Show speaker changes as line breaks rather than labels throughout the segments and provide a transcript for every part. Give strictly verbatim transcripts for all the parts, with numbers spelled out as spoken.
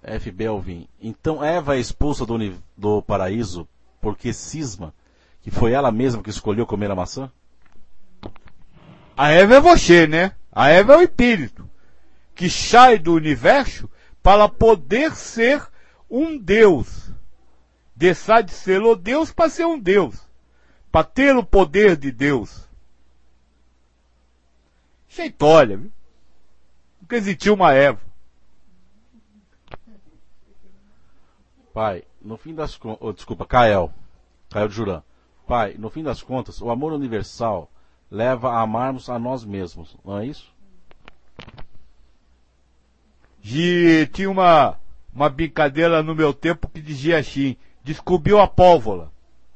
F B Alvim. Então Eva é expulsa do, uni- do paraíso porque cisma que foi ela mesma que escolheu comer a maçã?
A Eva é você, né? A Eva é o espírito que sai do universo para poder ser um Deus. Deixar de ser o Deus para ser um Deus. Para ter o poder de Deus. Cheitória, viu? Nunca existiu uma Eva.
Pai, no fim das contas... Oh, desculpa, Kael. Kael de Juran. Pai, no fim das contas, o amor universal leva a amarmos a nós mesmos, não é isso?
E tinha uma, uma brincadeira no meu tempo que dizia assim, descobriu a pólvora.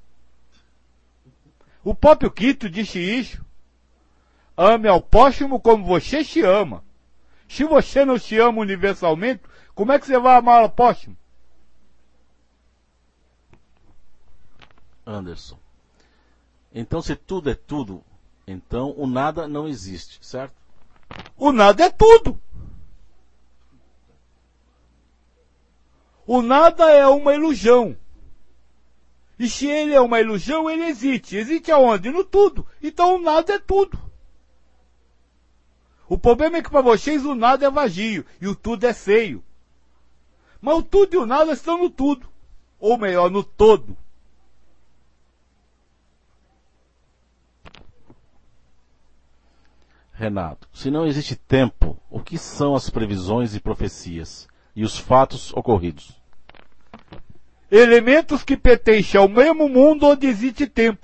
O próprio Quito disse isso. Ame ao próximo como você se ama. Se você não se ama universalmente, como é que você vai amar ao próximo?
Anderson. Então, se tudo é tudo, então o nada não existe, certo?
O nada é tudo. O nada é uma ilusão. E se ele é uma ilusão, ele existe. Existe aonde? No tudo. Então o nada é tudo. O problema é que para vocês o nada é vazio e o tudo é feio. Mas o tudo e o nada estão no tudo. Ou melhor, no todo.
Renato, se não existe tempo, o que são as previsões e profecias e os fatos ocorridos?
Elementos que pertencem ao mesmo mundo onde existe tempo.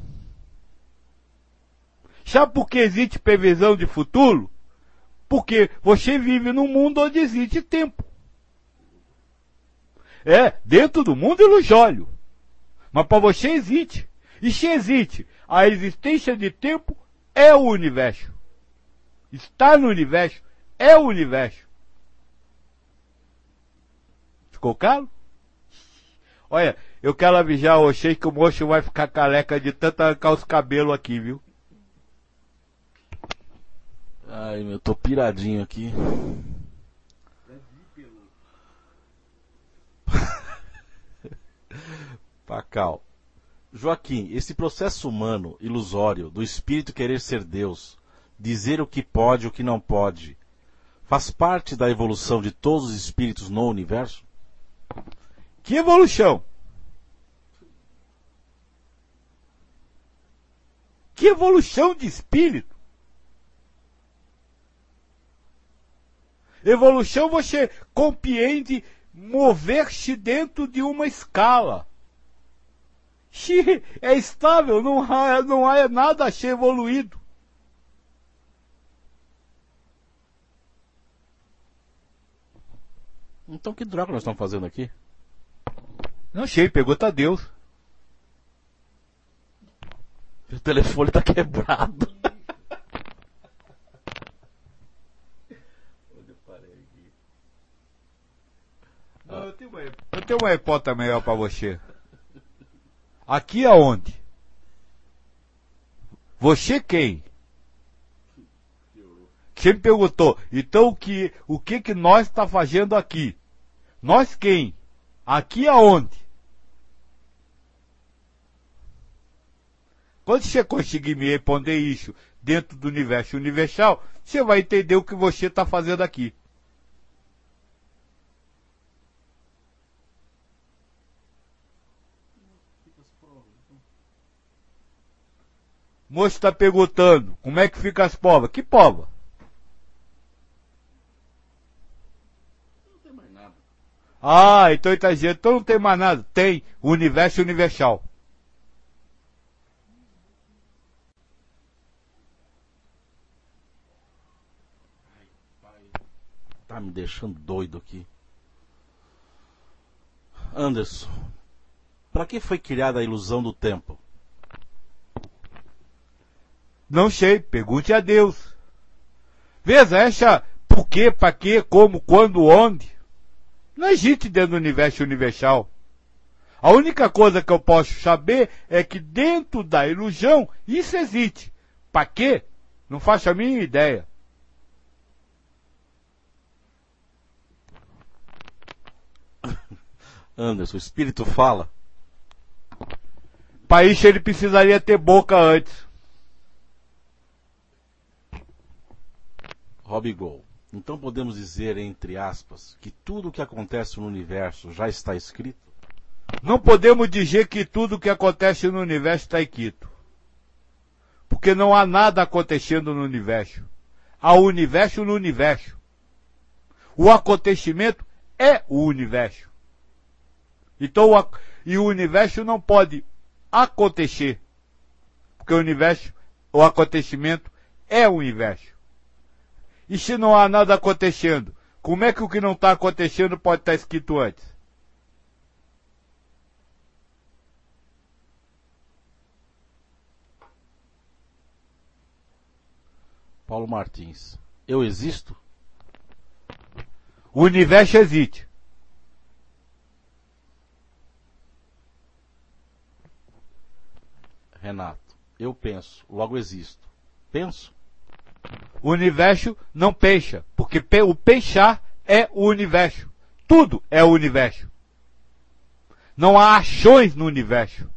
Sabe por que existe previsão de futuro? Porque você vive num mundo onde existe tempo. É, dentro do mundo ilusório. Mas para você existe. E se existe, a existência de tempo é o universo. Está no universo, é o universo. Ficou claro? Olha, eu quero avisar vocês que o moço vai ficar careca de tanto arrancar os cabelos aqui, viu?
Ai, meu, tô piradinho aqui. Pacal. Joaquim, esse processo humano, ilusório, do espírito querer ser Deus, dizer o que pode e o que não pode, faz parte da evolução de todos os espíritos no universo?
Que evolução? Que evolução de espírito? Evolução você compreende mover-se dentro de uma escala. Se é estável, não há, não há nada a ser evoluído.
Então que droga nós estamos fazendo aqui?
Não sei, pergunta a Deus.
O telefone tá quebrado. Onde eu parei aqui?
Não, eu, tenho uma, eu tenho uma hipótese melhor para você. Aqui aonde? Você quem? Você me perguntou, então o que, o que que nós está fazendo aqui? Nós quem? Aqui aonde? Quando você conseguir me responder isso dentro do universo universal, você vai entender o que você está fazendo aqui. O moço está perguntando, como é que fica as provas? Que prova?
Não tem mais nada.
Ah, então ele está dizendo, então não tem mais nada. Tem, o universo universal.
Tá me deixando doido aqui. Anderson, para que foi criada a ilusão do tempo?
Não sei, pergunte a Deus. Veja, essa por quê, para quê, como, quando, onde. Não existe dentro do universo universal. A única coisa que eu posso saber é que dentro da ilusão isso existe. Para quê? Não faço a mínima ideia.
Anderson, o Espírito fala?
Para isso ele precisaria ter boca antes.
Rob Gol. Então podemos dizer, entre aspas, que tudo o que acontece no universo já está escrito?
Não podemos dizer que tudo o que acontece no universo está escrito. Porque não há nada acontecendo no universo. Há o universo no universo. O acontecimento é o universo. Então, o, e o universo não pode acontecer. Porque o universo, o acontecimento é o universo. E se não há nada acontecendo, como é que o que não está acontecendo pode estar escrito antes?
Paulo Martins. Eu existo?
O universo existe.
Renato. Eu penso, logo existo. Penso?
O universo não pensa, porque o pensar é o universo. Tudo é o universo. Não há ações no universo.